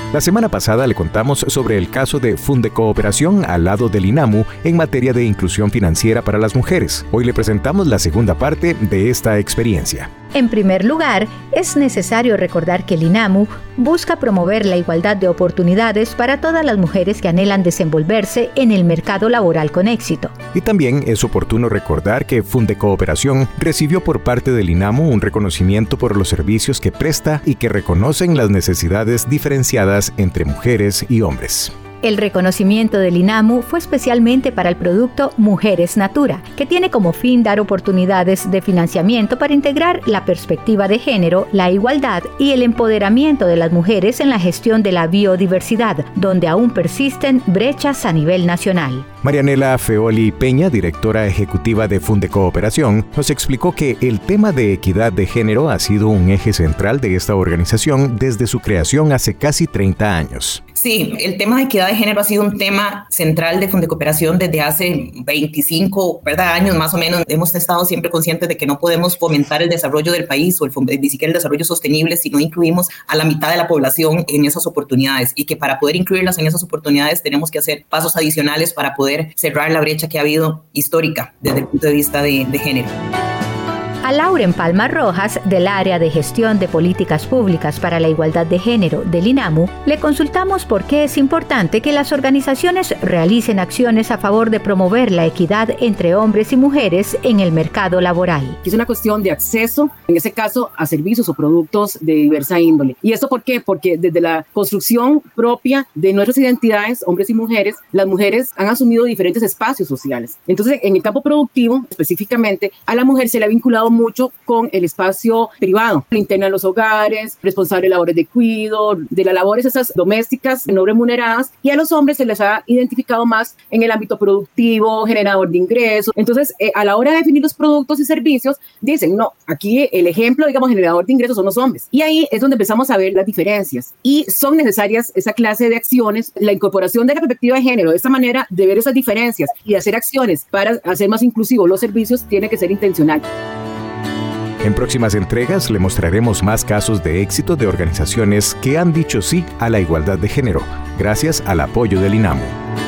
La semana pasada le contamos sobre el caso de Fundecooperación al lado del INAMU en materia de inclusión financiera para las mujeres. Hoy le presentamos la segunda parte de esta experiencia. En primer lugar, es necesario recordar que el INAMU busca promover la igualdad de oportunidades para todas las mujeres que anhelan desenvolverse en el mercado laboral con éxito. Y también es oportuno recordar que Fundecooperación recibió por parte del INAMU un reconocimiento por los servicios que presta y que reconocen las necesidades diferenciadas entre mujeres y hombres. El reconocimiento del INAMU fue especialmente para el producto Mujeres Natura, que tiene como fin dar oportunidades de financiamiento para integrar la perspectiva de género, la igualdad y el empoderamiento de las mujeres en la gestión de la biodiversidad, donde aún persisten brechas a nivel nacional. Marianela Feoli Peña, directora ejecutiva de Fundecooperación, nos explicó que el tema de equidad de género ha sido un eje central de esta organización desde su creación hace casi 30 años. Sí, el tema de equidad de género ha sido un tema central de Fundecooperación desde hace 25 años más o menos. Hemos estado siempre conscientes de que no podemos fomentar el desarrollo del país o ni siquiera el desarrollo sostenible si no incluimos a la mitad de la población en esas oportunidades, y que para poder incluirlas en esas oportunidades tenemos que hacer pasos adicionales para poder cerrar la brecha que ha habido histórica desde el punto de vista de género. A Lauren Palma Rojas, del Área de Gestión de Políticas Públicas para la Igualdad de Género del INAMU, le consultamos por qué es importante que las organizaciones realicen acciones a favor de promover la equidad entre hombres y mujeres en el mercado laboral. Es una cuestión de acceso, en ese caso, a servicios o productos de diversa índole. ¿Y esto por qué? Porque desde la construcción propia de nuestras identidades, hombres y mujeres, las mujeres han asumido diferentes espacios sociales. Entonces, en el campo productivo, específicamente, a la mujer se le ha vinculado mucho con el espacio privado, interno de los hogares, responsable de labores de cuidado, de las labores esas domésticas no remuneradas, y a los hombres se les ha identificado más en el ámbito productivo, generador de ingresos. Entonces, a la hora de definir los productos y servicios, dicen, no, aquí el ejemplo, digamos, generador de ingresos son los hombres. Y ahí es donde empezamos a ver las diferencias. Y son necesarias esa clase de acciones, la incorporación de la perspectiva de género, de esta manera de ver esas diferencias y de hacer acciones para hacer más inclusivos los servicios, tiene que ser intencional. En próximas entregas le mostraremos más casos de éxito de organizaciones que han dicho sí a la igualdad de género, gracias al apoyo del INAMU.